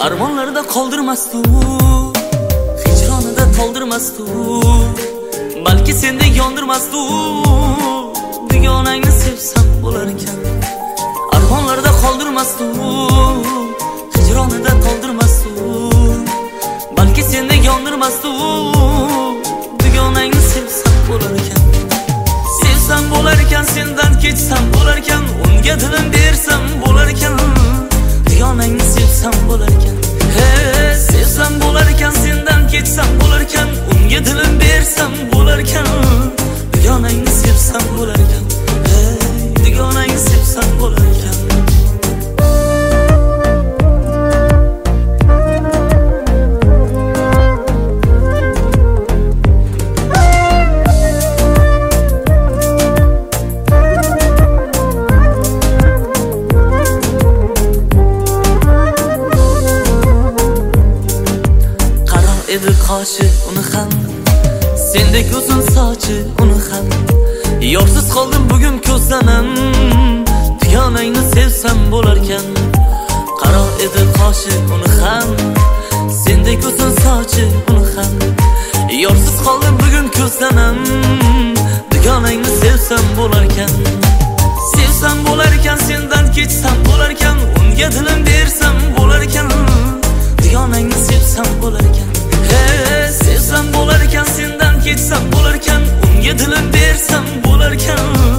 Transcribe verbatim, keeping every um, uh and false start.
Armonlarda qoldirmasdi, hijronida to'ldirmasdi, balki senda yondirmasdi. Dugonangni sevsam bo'lar ekan. Armonlarda qoldirmasdi, hijronida to'ldirmasdi, balki senda yondirmasdi. Dugonangni sevsam bo'lar ekan. Sevsam bo'lar ekan, sendan kechsam bo'lar ekan, unga dilim bersam bo'lar ekan. Dugonangni sevsam bo'lar ekan. Hey, sevsam bo'lar ekan, sendan kechsam bo'lar ekan, unga dilim bersam bo'lar ekan. Dugonangni sevsam bo'lar ekan. Hey, dugonangni sevsam bo'lar ekan. Edi qoshi uni ham, sendek uzun sochi uni ham. Yorsiz qoldim bugun ko'zlarim, dugonangni sevsam bo'lar ekan. Qaro edi qoshi uni ham, sendek uzun sochi uni ham. Yorsiz qoldim bugun ko'zlarim, dugonangni sevsam bo'lar ekan. Sevsam bo'lar ekan, sendan kechsam bo'lar ekan, unga dilim bersam bo'lar ekan. Dugonangni sevsam bo'lar ekan. Hey, sevsam bo'lar ekan, sendan kechsam bo'lar ekan, unga dilim bersam bo'lar ekan.